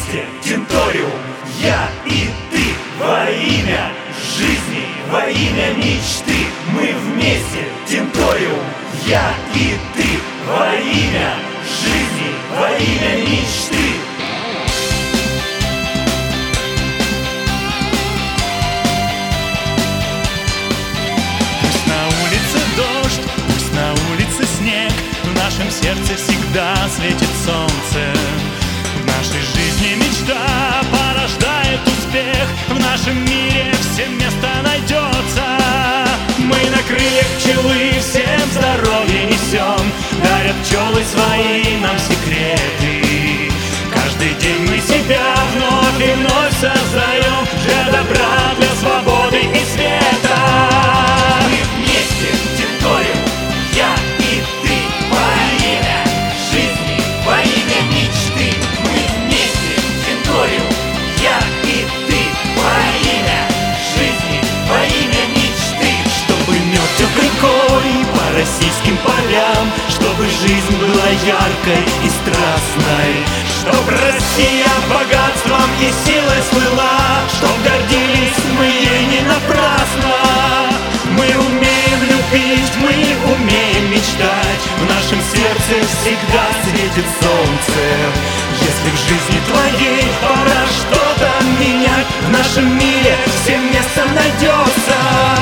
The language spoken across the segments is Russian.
вместе, Тинториум, я и ты, во имя жизни, во имя мечты. Мы вместе, Тинториум, я и ты, во имя жизни, во имя мечты. Пусть на улице дождь, пусть на улице снег, в нашем сердце всегда светит солнце. В нашей жизни мечта порождает успех, в нашем мире всем место найдется. Мы на крыльях пчелы всем здоровье несем, дарят пчелы свои нам секреты. Каждый день мы себя вновь и вновь создаем для добра, для свободы и света. Мы вместе, Тинториум, я и ты, во имя жизни, во имя мечты. Мы вместе, Тинториум, я и ты, во имя жизни, во имя мечты. Чтобы мед тек рекой по российским полям, чтобы жизнь была яркой и страстной, чтоб Россия богатством и силой слыла, чтоб гордились мы ей не напрасно. Мы умеем любить, мы умеем мечтать, в нашем сердце всегда светит солнце. Если в жизни твоей пора что-то менять, в нашем мире всем место найдется.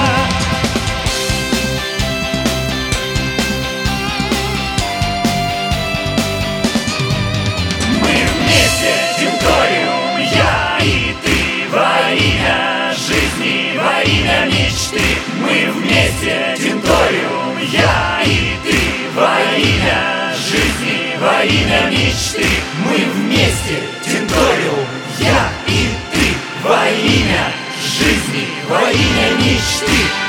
Тинториум, я и ты, во имя жизни, во имя мечты. Мы вместе, Тинториум, я и ты, во имя жизни, во имя мечты. Мы вместе, Тинториум, я и ты, во имя жизни, во имя мечты.